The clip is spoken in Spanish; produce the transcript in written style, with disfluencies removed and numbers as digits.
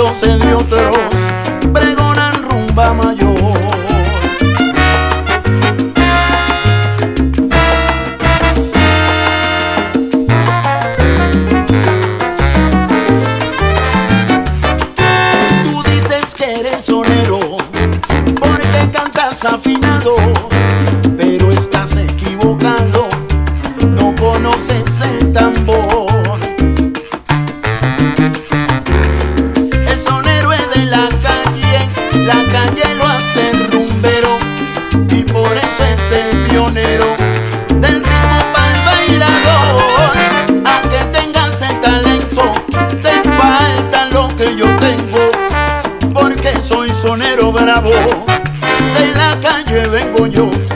burlándose de otros, pregonan rumba mayor. Tú dices que eres sonero porque cantas afinado, pero estás equivocado, no conoces el tambor. El sonero es de la calle lo hace rumbero, y por eso es el pionero del ritmo para el bailador. Aunque tengas el talento, te falta lo que yo tengo, porque soy sonero bravo, de la calle vengo yo.